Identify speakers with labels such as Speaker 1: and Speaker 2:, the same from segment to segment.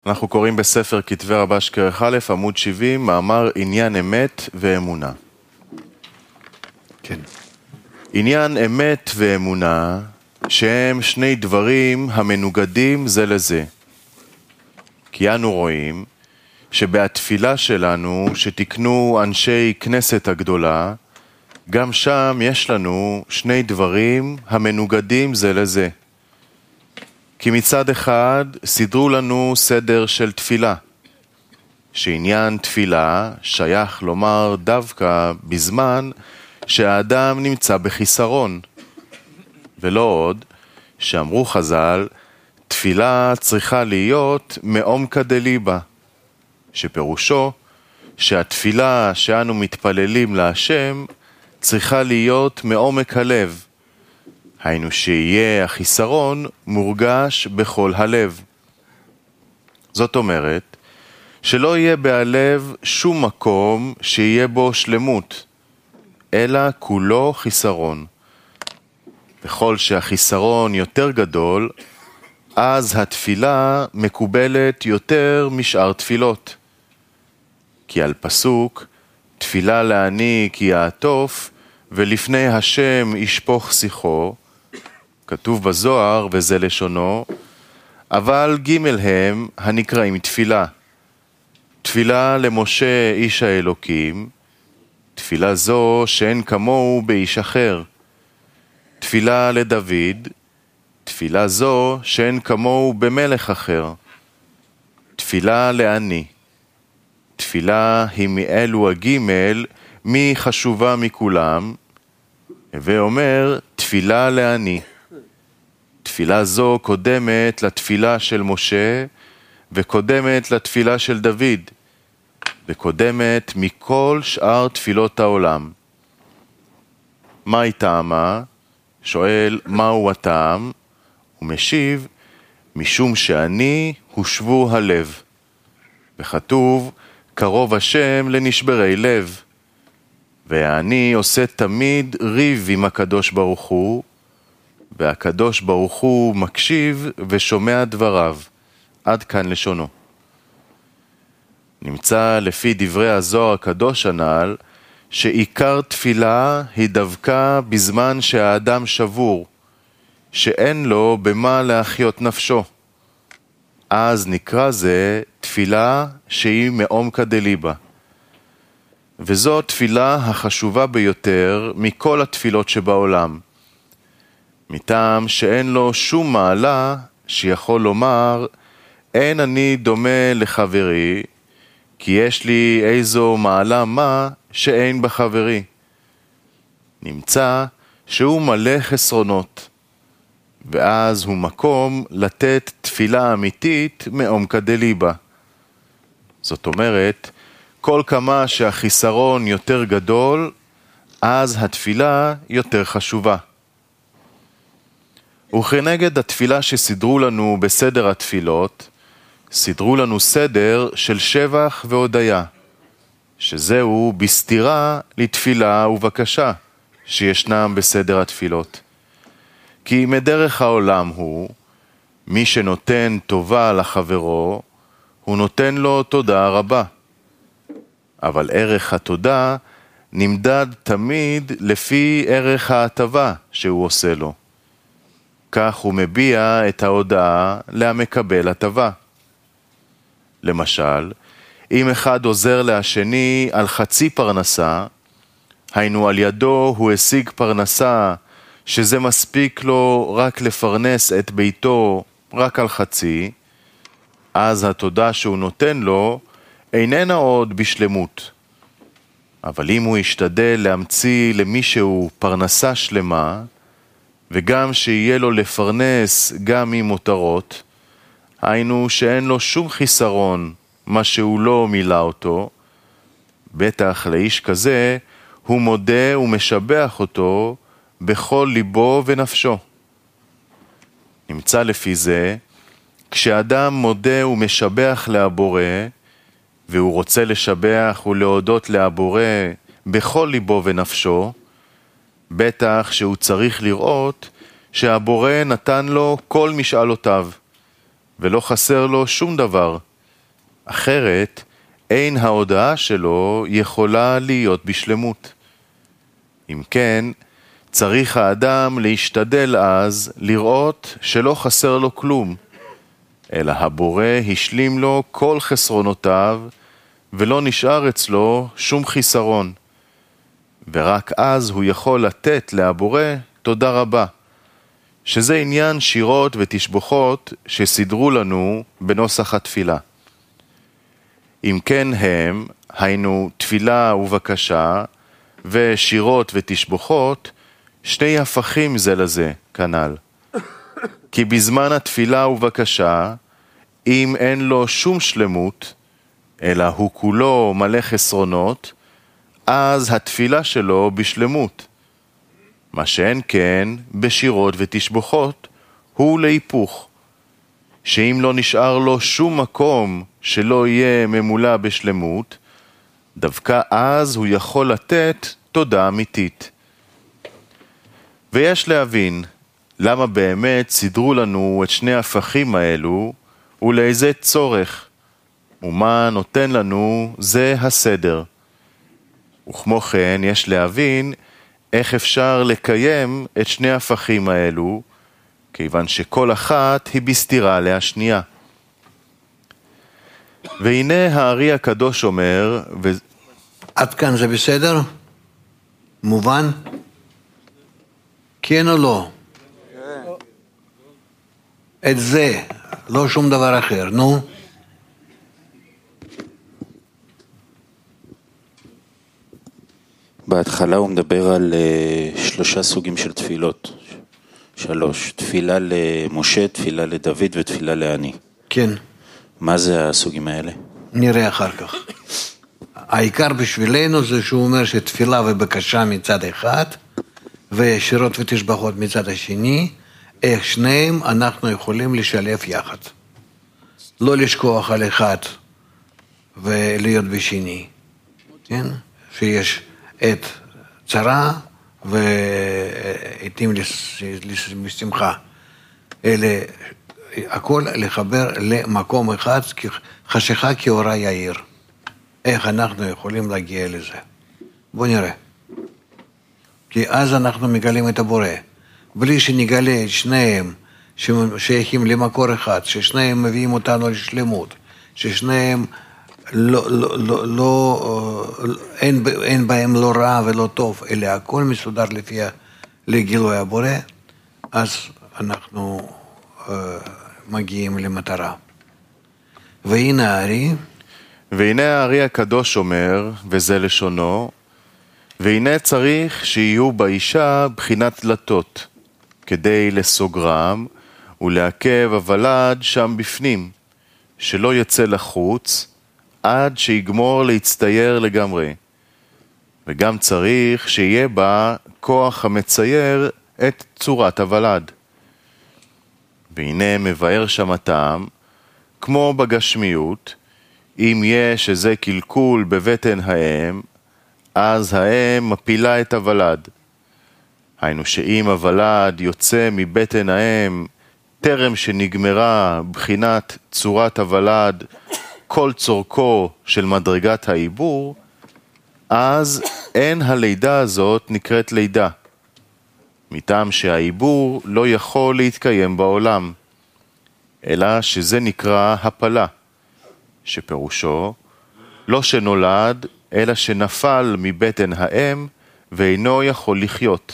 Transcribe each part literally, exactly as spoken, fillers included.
Speaker 1: אנחנו קוראים בספר כתבי רבש כרך א', עמוד שבעים, מאמר עניין אמת ואמונה.
Speaker 2: כן.
Speaker 1: עניין אמת ואמונה, שהם שני דברים המנוגדים זה לזה. כי אנו רואים שבתפילה שלנו, שתקנו אנשי כנסת הגדולה, גם שם יש לנו שני דברים המנוגדים זה לזה. כי מצד אחד סידרו לנו סדר של תפילה, שעניין תפילה שייך לומר דווקא בזמן שהאדם נמצא בחיסרון. ולא עוד שאמרו חז"ל, תפילה צריכה להיות מעומקא דליבא, שפירושו שהתפילה שאנו מתפללים להשם צריכה להיות מעומק הלב. היינו שיהיה החיסרון מורגש בכל הלב. זאת אומרת, שלא יהיה בהלב שום מקום שיהיה בו שלמות, אלא כולו חיסרון. בכל שהחיסרון יותר גדול, אז התפילה מקובלת יותר משאר תפילות. כי על פסוק, תפילה להעניק היא העטוף, ולפני השם ישפוך שיחו, כתוב בזוהר וזה לשונו, אבל ג' הם הנקראים תפילה. תפילה למשה איש האלוקים, תפילה זו שאין כמוהו באיש אחר. תפילה לדוד, תפילה זו שאין כמוהו במלך אחר. תפילה לעני, תפילה היא מאלו הגימל, מי חשובה מכולם, ואומר תפילה לעני. תפילה זו קודמת לתפילה של משה, וקודמת לתפילה של דוד, וקודמת מכל שאר תפילות העולם. מהי טעמה? שואל מהו הטעם? ומשיב, משום שאני הושבו הלב. וכתוב, קרוב השם לנשברי לב. והאני עושה תמיד ריב עם הקדוש ברוך הוא, והקדוש ברוך הוא מקשיב ושומע דבריו. עד כאן לשונו. נמצא לפי דברי הזוהר הקדוש הנ"ל, שעיקר תפילה היא דווקא בזמן שהאדם שבור, שאין לו במה להחיות נפשו. אז נקרא זה תפילה שהיא מעומקא דליבא. וזו תפילה החשובה ביותר מכל התפילות שבעולם. מטעם שאין לו שום מעלה שיכול לומר, אין אני דומה לחברי, כי יש לי איזו מעלה מה שאין בחברי. נמצא שהוא מלא חסרונות, ואז הוא מקום לתת תפילה אמיתית מעומקא דליבא. זאת אומרת, כל כמה שהחיסרון יותר גדול, אז התפילה יותר חשובה. וכנגד התפילה שסידרו לנו בסדר התפילות, סידרו לנו סדר של שבח והודיה, שזהו בסתירה לתפילה ובקשה שישנם בסדר התפילות. כי מדרך העולם הוא, מי שנותן טובה לחברו, הוא נותן לו תודה רבה. אבל ערך התודה נמדד תמיד לפי ערך ההטבה שהוא עושה לו. כך הוא מביע את ההודעה למקבל הטבה. למשל, אם אחד עוזר להשני על חצי פרנסה, היינו על ידו הוא השיג פרנסה שזה מספיק לו רק לפרנס את ביתו רק על חצי, אז התודה שהוא נותן לו איננה עוד בשלמות. אבל אם הוא ישתדל להמציא למישהו פרנסה שלמה, וגם שיהיה לו לפרנס גם עם מותרות, היינו שאין לו שום חיסרון מה שהוא לא מילא אותו, בטח לאיש כזה הוא מודה ומשבח אותו בכל ליבו ונפשו. נמצא לפי זה, כשאדם מודה ומשבח להבורא, והוא רוצה לשבח ולהודות להבורא בכל ליבו ונפשו, בטח שהוא צריך לראות שהבורא נתן לו כל משאלותיו, ולא חסר לו שום דבר אחרת, אין ההודעה שלו יכולה להיות בשלמות. אם כן, צריך האדם להשתדל אז לראות שלא חסר לו כלום, אלא הבורא השלים לו כל חסרונותיו, ולא נשאר אצלו שום חיסרון. ורק אז הוא יכול לתת להבורא תודה רבה, שזה עניין שירות ותשבחות שסידרו לנו בנוסח התפילה. אם כן הם, היינו תפילה ובקשה, ושירות ותשבחות, שני הפכים זה לזה, כנ"ל. כי בזמן התפילה ובקשה, אם אין לו שום שלמות, אלא הוא כולו מלא חסרונות, אז התפילה שלו בשלמות. מה שאין כן, בשירות ותשבחות, הוא להיפוך. שאם לא נשאר לו שום מקום שלא יהיה ממולא בשלמות, דווקא אז הוא יכול לתת תודה אמיתית. ויש להבין למה באמת סידרו לנו את שני ההפכים האלו ולאיזה צורך, ומה נותן לנו זה הסדר. וכמו כן יש להבין איך אפשר לקיים את שני ההפכים האלו, כיוון שכל אחת היא בסתירה להשנייה. והנה הארי הקדוש אומר, ו...
Speaker 3: עד כאן זה בסדר? מובן? כן או לא? את זה, לא שום דבר אחר, נו.
Speaker 4: בהתחלה הוא מדבר על uh, שלושה סוגים של תפילות. שלוש, תפילה למשה, תפילה לדוד ותפילה לעני.
Speaker 3: כן.
Speaker 4: מה זה הסוגים האלה?
Speaker 3: נראה אחר כך. העיקר בשבילנו זה שהוא אומר שתפילה ובקשה מצד אחד, ושירות ותשבחות מצד השני, איך שניהם אנחנו יכולים לשלב יחד. לא לשכוח על אחד ולהיות בשני. כן? שיש את צרה ועתים לשמחה. אלה, הכל לחבר למקום אחד, חשיכה כאורה יאיר. איך אנחנו יכולים להגיע לזה? בואו נראה. כי אז אנחנו מגלים את הבורא. בלי שנגלה את שניהם ששייכים למקור אחד, ששניהם מביאים אותנו לשלמות, ששניהם לא, לא, לא, לא, אין, אין בהם לא רע ולא טוב, אלא הכל מסודר לפי לגילוי הבורא, אז אנחנו uh, מגיעים למטרה. והנה הארי,
Speaker 1: והנה הארי הקדוש אומר, וזה לשונו, והנה צריך שיהיו באישה בחינת דלתות, כדי לסוגרם ולעכב הוולד שם בפנים, שלא יצא לחוץ, עד שיגמור להצטייר לגמרי. וגם צריך שיהיה בה כוח המצייר את צורת הוולד. והנה מבאר שם הטעם, כמו בגשמיות, אם יש איזה קלקול בבטן האם, אז האם מפילה את הוולד. היינו שאם הוולד יוצא מבטן האם, טרם שנגמרה בחינת צורת הוולד, כל צורכו של מדרגת העיבור, אז אין הלידה הזאת נקראת לידה, מטעם שהעיבור לא יכול להתקיים בעולם, אלא שזה נקרא הפלה, שפירושו לא שנולד, אלא שנפל מבטן האם ואינו יכול לחיות.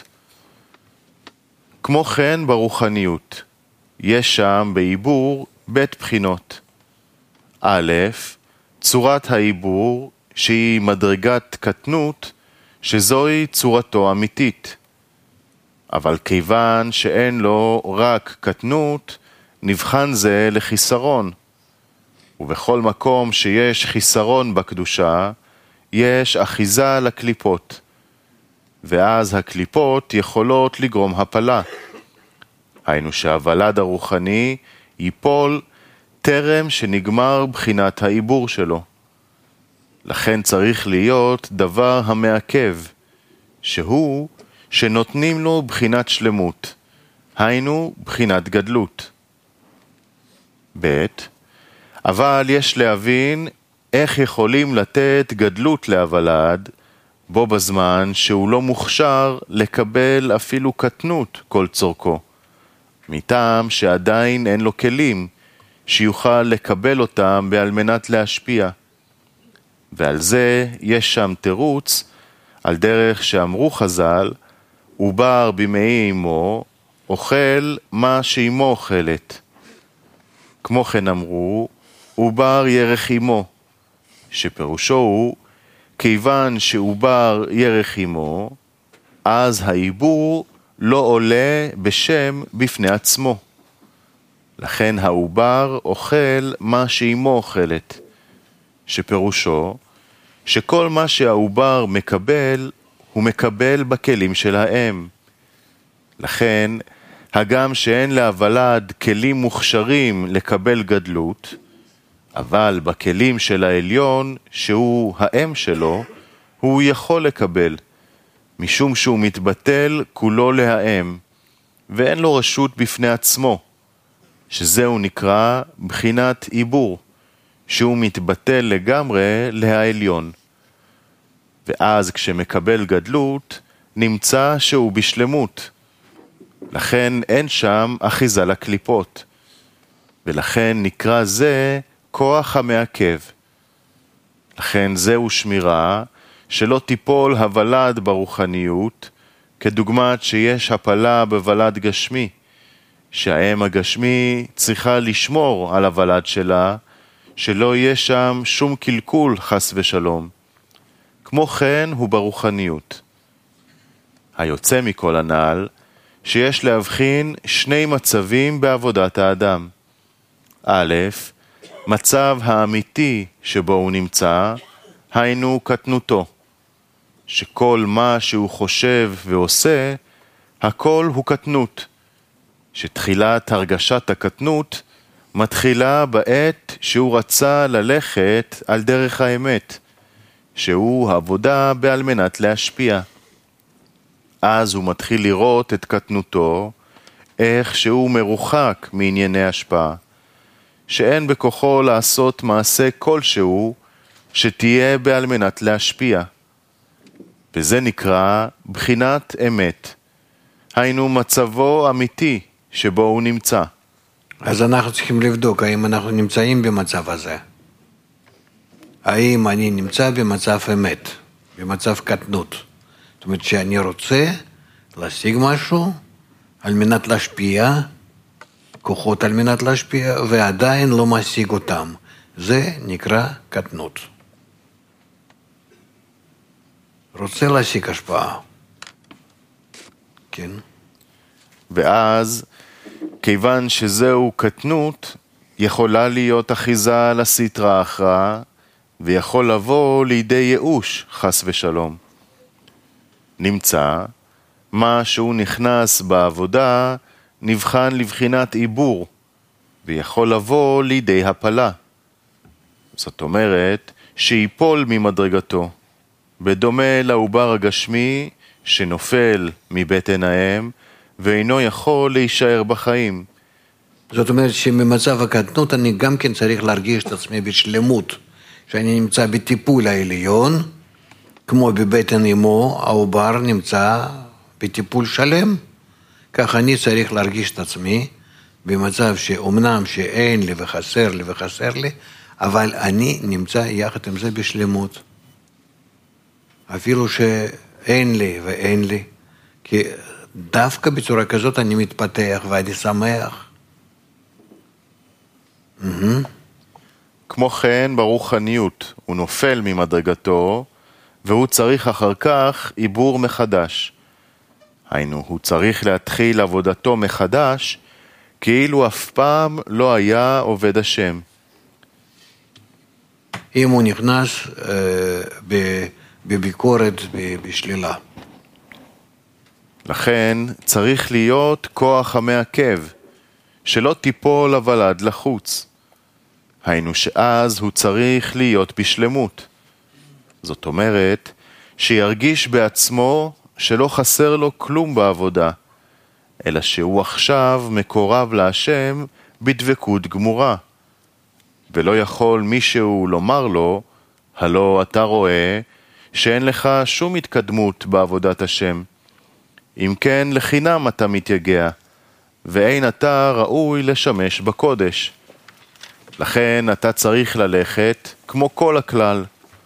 Speaker 1: כמו כן ברוחניות, יש שם בעיבור בית בחינות. א', צורת העיבור שהיא מדרגת קטנות, שזוהי צורתו אמיתית. אבל כיוון שאין לו רק קטנות, נבחן זה לחיסרון. ובכל מקום שיש חיסרון בקדושה, יש אחיזה לקליפות. ואז הקליפות יכולות לגרום הפלה. היינו שהוולד הרוחני ייפול טרם שנגמר בחינת העיבור שלו. לכן צריך להיות דבר המעכב, שהוא שנותנים לו בחינת אבל יש להבין איך יכולים לתת גדלות להוולד, בו בזמן שהוא לא מוכשר לקבל אפילו קטנות כל צורכו, מטעם שעדיין אין לו כלים שיוכל לקבל אותם בעל מנת להשפיע. ועל זה יש שם תירוץ, על דרך שאמרו חז"ל, עובר בימי אמו, אוכל מה שאמו אוכלת. כמו כן אמרו, עובר ירך אמו, שפירושו הוא, כיוון שעובר ירך אמו, אז העיבור לא עולה בשם בפני עצמו. לכן העובר אוכל מה שאמו אוכלת, שפירושו שכל מה שהעובר מקבל, הוא מקבל בכלים של האם. לכן, הגם שאין להוולד כלים מוכשרים לקבל גדלות, אבל בכלים של העליון, שהוא האם שלו, הוא יכול לקבל, משום שהוא מתבטל כולו להאם, ואין לו רשות בפני עצמו, שזהו נקרא בחינת עיבור, שהוא מתבטל לגמרי להעליון. ואז כשמקבל גדלות, נמצא שהוא בשלמות. לכן אין שם אחיזה לקליפות. ולכן נקרא זה כוח המעכב. לכן זהו שמירה שלא תיפול הוולד ברוחניות, כדוגמת שיש הפלה בוולד גשמי, שהאם הגשמי צריכה לשמור על הוולד שלה, שלא יהיה שם שום קלקול חס ושלום. כמו כן הוא ברוחניות. היוצא מכל הנעל, שיש להבחין שני מצבים בעבודת האדם. א', מצב האמיתי שבו הוא נמצא, היינו קטנותו, שכל מה שהוא חושב ועושה, הכל הוא קטנות, שתחילת הרגשת הקטנות מתחילה בעת שהוא רצה ללכת על דרך האמת, שהוא העבודה בעל מנת להשפיע. אז הוא מתחיל לראות את קטנותו, איך שהוא מרוחק מענייני השפעה, שאין בכוחו לעשות מעשה כלשהו שתהיה בעל מנת להשפיע. וזה נקרא בחינת אמת, היינו מצבו אמיתי שבו הוא נמצא.
Speaker 3: אז אנחנו צריכים לבדוק האם אנחנו נמצאים במצב הזה. האם אני נמצא במצב אמת, במצב קטנות. זאת אומרת שאני רוצה להשיג משהו על מנת להשפיע, כוחות על מנת להשפיע, ועדיין לא משיג אותם. זה נקרא קטנות. רוצה להשיג השפעה. כן.
Speaker 1: ואז, כיוון שזהו קטנות, יכולה להיות אחיזה לסתרא אחרא, ויכול לבוא לידי ייאוש, חס ושלום. נמצא, מה שהוא נכנס בעבודה, נבחן לבחינת עיבור, ויכול לבוא לידי הפלה. זאת אומרת, שיפול ממדרגתו, בדומה לעובר הגשמי, שנופל מבטן האם, ואינו יכול להישאר בחיים.
Speaker 3: זאת אומרת שממצב הקטנות אני גם כן צריך להרגיש את עצמי בשלמות, שאני נמצא בטיפול העליון, כמו בבטן אמו, העובר נמצא בטיפול שלם. כך אני צריך להרגיש את עצמי במצב שאומנם שאין לי וחסר לי וחסר לי, אבל אני נמצא יחד עם זה בשלמות. אפילו שאין לי ואין לי, כי דווקא בצורה כזאת אני מתפתח ואני שמח.
Speaker 1: כמו כן ברוחניות הוא נופל ממדרגתו, והוא צריך אחר כך עיבור מחדש. היינו, הוא צריך להתחיל עבודתו מחדש, כאילו אף פעם לא היה עובד השם.
Speaker 3: אם הוא נכנס אה, בביקורת, בשלילה.
Speaker 1: לכן צריך להיות כוח המעכב, שלא תיפול הוולד לחוץ. היינו שאז הוא צריך להיות בשלמות. זאת אומרת, שירגיש בעצמו שלא חסר לו כלום בעבודה, אלא שהוא עכשיו מקורב להשם בדבקות גמורה. ולא יכול מישהו לומר לו, הלא אתה רואה שאין לך שום התקדמות בעבודת השם. אם כן, לחינם אתה מתייגע, ואין אתה ראוי לשמש בקודש. לכן אתה צריך ללכת כמו כל הכלל.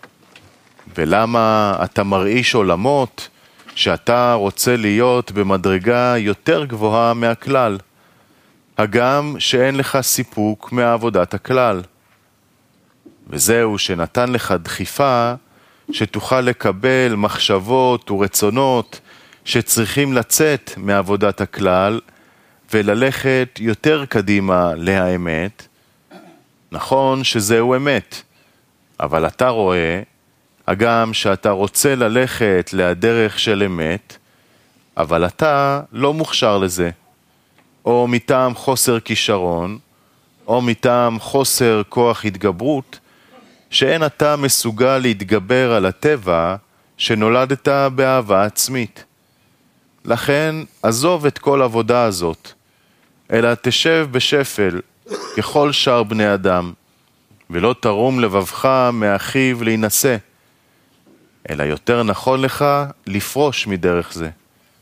Speaker 1: ולמה אתה מרעיש עולמות שאתה רוצה להיות במדרגה יותר גבוהה מהכלל, הגם שאין לך סיפוק מעבודת הכלל? וזהו שנתן לך דחיפה שתוכל לקבל מחשבות ורצונות שצריכים לצאת מעבודת הכלל וללכת יותר קדימה להאמת. נכון שזהו אמת, אבל אתה רואה, הגם שאתה רוצה ללכת לדרך של אמת, אבל אתה לא מוכשר לזה, או מטעם חוסר כישרון, או מטעם חוסר כוח התגברות, שאין אתה מסוגל להתגבר על הטבע שנולדת באהבה עצמית. לכן עזוב את כל עבודה הזאת, אלא תשב בשפל ככל שאר בני אדם, ולא תרום לבבך מאחיו להינשא, אלא יותר נכון לך לפרוש מדרך זה.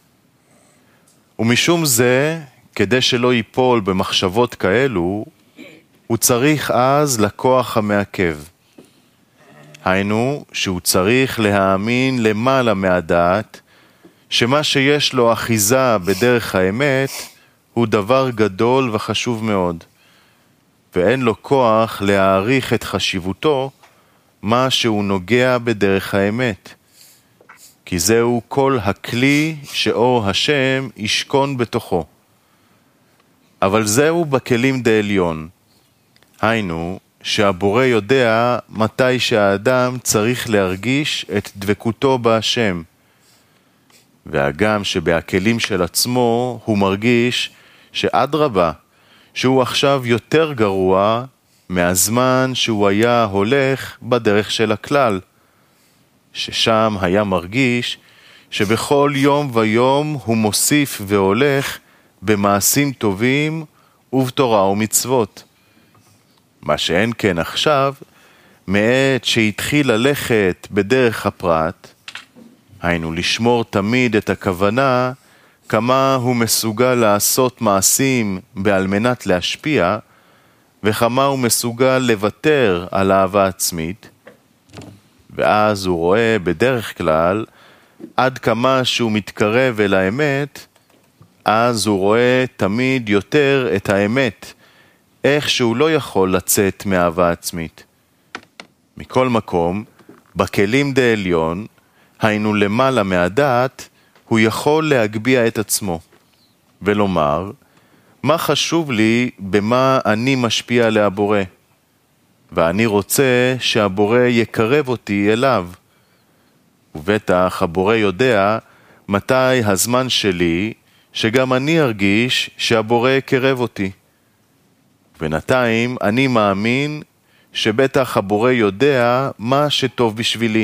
Speaker 1: ומשום זה, כדי שלא ייפול במחשבות כאלו, הוא צריך אז לכוח המעכב. היינו שהוא צריך להאמין למעלה מהדעת, שמה שיש לו אחיזה בדרך האמת הוא דבר גדול וחשוב מאוד, ואין לו כוח להעריך את חשיבותו מה שהוא נוגע בדרך האמת, כי זהו כל הכלי שאור השם ישכון בתוכו. אבל זהו בכלים דעליון, היינו שהבורא יודע מתי שהאדם צריך להרגיש את דבקותו בהשם, והגם שבהכלים של עצמו הוא מרגיש שאדרבה, שהוא עכשיו יותר גרוע מהזמן שהוא היה הולך בדרך של הכלל, ששם היה מרגיש שבכל יום ויום הוא מוסיף והולך במעשים טובים ובתורה ומצוות. מה שאין כן עכשיו, מעת שהתחיל ללכת בדרך הפרט, היינו לשמור תמיד את הכוונה כמה הוא מסוגל לעשות מעשים בעל מנת להשפיע, וכמה הוא מסוגל לוותר על אהבה עצמית, ואז הוא רואה בדרך כלל עד כמה שהוא מתקרב אל האמת, אז הוא רואה תמיד יותר את האמת, איך שהוא לא יכול לצאת מאהבה עצמית. מכל מקום, בכלים דעליון, היינו למעלה מהדעת, הוא יכול להגביע את עצמו, ולומר, מה חשוב לי במה אני משפיע להבורא, ואני רוצה שהבורא יקרב אותי אליו. ובטח הבורא יודע מתי הזמן שלי, שגם אני ארגיש שהבורא יקרב אותי. בינתיים אני מאמין שבטח הבורא יודע מה שטוב בשבילי.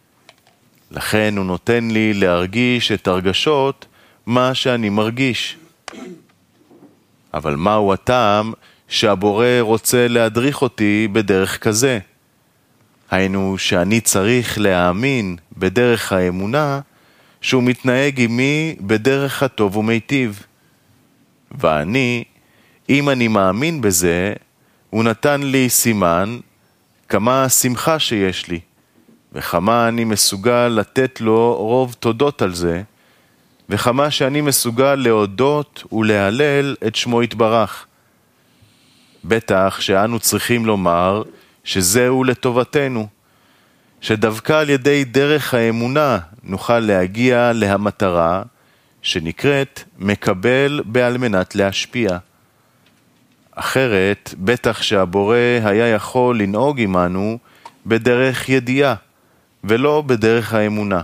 Speaker 1: לכן הוא נותן לי להרגיש את הרגשות מה שאני מרגיש. אבל מהו הטעם שהבורא רוצה להדריך אותי בדרך כזה? היינו שאני צריך להאמין בדרך האמונה שהוא מתנהג עמי בדרך הטוב ומיטיב. ואני, אם אני מאמין בזה, הוא נתן לי סימן כמה השמחה שיש לי, וכמה אני מסוגל לתת לו רוב תודות על זה, וכמה שאני מסוגל להודות ולהלל את שמו יתברך. בטח שאנו צריכים לומר שזהו לטובתנו, שדווקא על ידי דרך האמונה נוכל להגיע להמטרה שנקראת מקבל בעל מנת להשפיע. אחרת בטח שהבורא היה יכול לנהוג עמנו בדרך ידיעה ולא בדרך האמונה.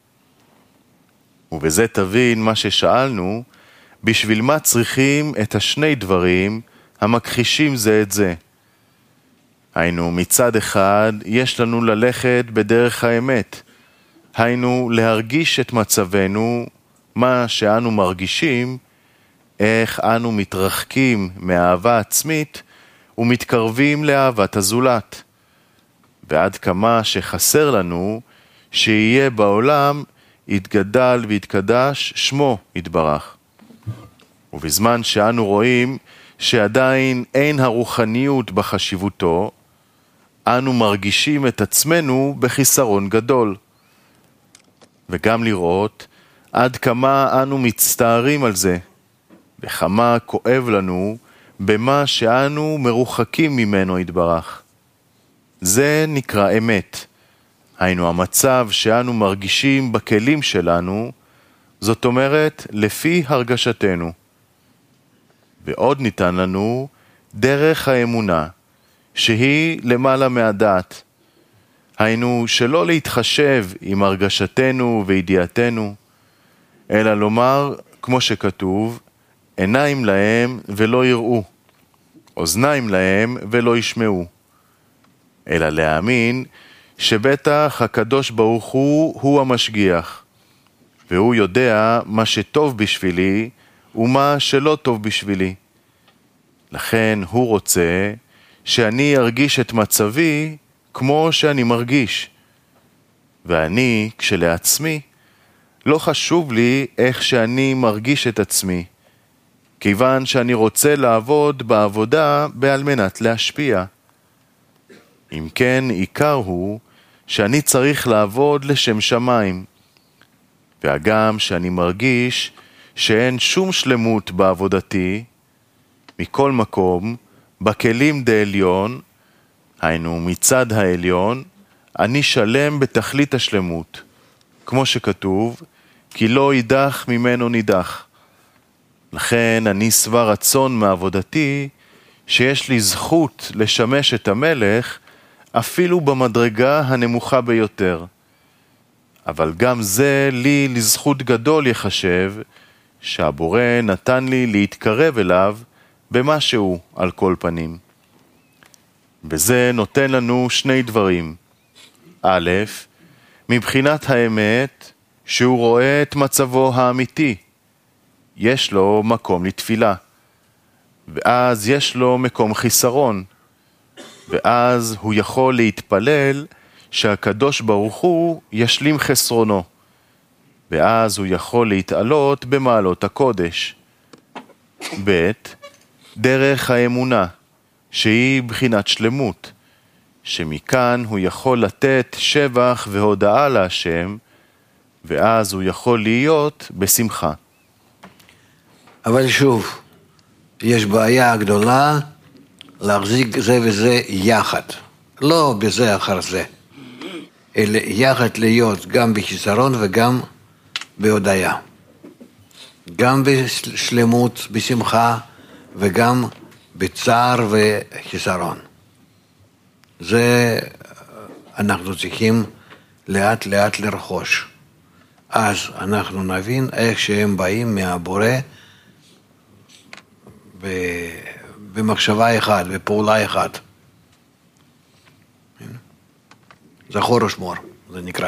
Speaker 1: ובזה תבין מה ששאלנו, בשביל מה צריכים את השני דברים המכחישים זה את זה. היינו מצד אחד יש לנו ללכת בדרך האמת, היינו להרגיש את מצבנו, מה שאנו מרגישים, איך אנו מתרחקים מאהבה עצמית ומתקרבים לאהבת הזולת. ועד כמה שחסר לנו שיהיה בעולם יתגדל ויתקדש שמו יתברך. ובזמן שאנו רואים שעדיין אין הרוחניות בחשיבותו, אנו מרגישים את עצמנו בחיסרון גדול. וגם לראות עד כמה אנו מצטערים על זה, וכמה כואב לנו במה שאנו מרוחקים ממנו יתברך. זה נקרא אמת. היינו המצב שאנו מרגישים בכלים שלנו, זאת אומרת לפי הרגשתנו. ועוד ניתן לנו דרך האמונה, שהיא למעלה מהדעת. היינו שלא להתחשב עם הרגשתנו וידיעתנו, אלא לומר, כמו שכתוב, עיניים להם ולא יראו, אוזניים להם ולא ישמעו. אלא להאמין שבטח הקדוש ברוך הוא הוא המשגיח, והוא יודע מה שטוב בשבילי ומה שלא טוב בשבילי. לכן הוא רוצה שאני ארגיש את מצבי כמו שאני מרגיש. ואני, כשלעצמי, לא חשוב לי איך שאני מרגיש את עצמי, כיוון שאני רוצה לעבוד בעבודה בעל מנת להשפיע. אם כן, עיקר הוא שאני צריך לעבוד לשם שמיים, והגם שאני מרגיש שאין שום שלמות בעבודתי, מכל מקום, בכלים דעליון, היינו מצד העליון, אני שלם בתכלית השלמות, כמו שכתוב, כי לא יידח ממנו נידח. לכן אני שבע רצון מעבודתי, שיש לי זכות לשמש את המלך, אפילו במדרגה הנמוכה ביותר. אבל גם זה לי לזכות גדול יחשב, שהבורא נתן לי להתקרב אליו במשהו על כל פנים. וזה נותן לנו שני דברים. א', מבחינת האמת, שהוא רואה את מצבו האמיתי. יש לו מקום לתפילה. ואז יש לו מקום חיסרון. ואז הוא יכול להתפלל שהקדוש ברוך הוא ישלים חסרונו. ואז הוא יכול להתעלות במעלות הקודש. ב', דרך האמונה, שהיא בחינת שלמות, שמכאן הוא יכול לתת שבח והודאה להשם, ואז הוא יכול להיות בשמחה.
Speaker 3: אבל שוב, יש בעיה גדולה להחזיק זה וזה יחד. לא בזה אחר זה, אלא יחד להיות גם בחיסרון וגם בהודיה. גם בשלמות, בשמחה, וגם בצער וחיסרון. זה אנחנו צריכים לאט לאט לרכוש. אז אנחנו נבין איך שהם באים מהבורא במחשבה אחת, בפעולה אחת. זכור ושמור, זה נקרא.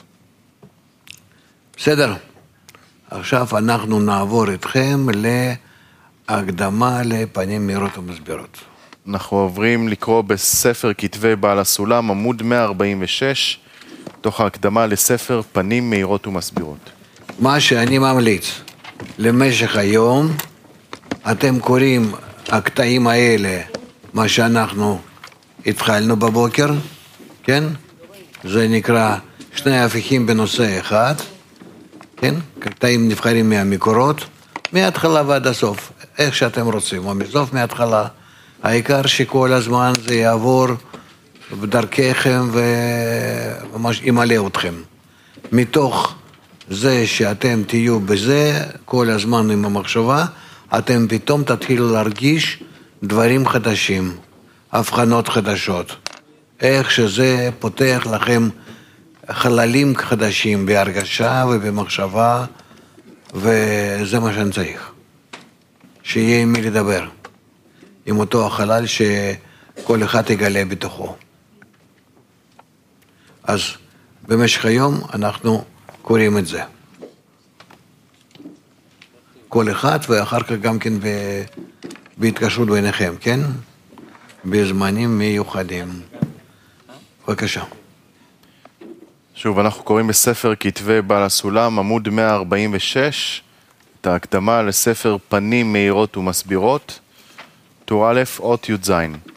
Speaker 3: בסדר? עכשיו אנחנו נעבור איתכם להקדמה לפנים מהירות ומסבירות.
Speaker 1: אנחנו עוברים לקרוא בספר כתבי בעל הסולם, עמוד מאה ארבעים ושש, תוך ההקדמה לספר פנים מהירות ומסבירות.
Speaker 3: מה שאני ממליץ, למשך היום, אתם קוראים הקטעים האלה, מה שאנחנו התחלנו בבוקר, כן? זה נקרא שני הפיכים בנושא אחד, כן? קטעים נבחרים מהמקורות, מההתחלה ועד הסוף, איך שאתם רוצים, או מסוף מההתחלה. העיקר שכל הזמן זה יעבור בדרככם וממש ימלא אתכם. מתוך זה שאתם תהיו בזה, כל הזמן עם המחשבה, אתם פתאום תתחילו להרגיש דברים חדשים, הבחנות חדשות. איך שזה פותח לכם חללים חדשים בהרגשה ובמחשבה, וזה מה שאני צריך. שיהיה עם מי לדבר. עם אותו החלל שכל אחד יגלה בתוכו. אז במשך היום אנחנו קוראים את זה. כל אחד ואחר כך גם כן בהתקשרות ביניכם, כן? בזמנים מיוחדים. בבקשה.
Speaker 1: שוב, אנחנו קוראים בספר כתבי בעל הסולם, עמוד מאה ארבעים ושש, את ההקדמה לספר פנים מהירות ומסבירות, טור א', אות י"ז.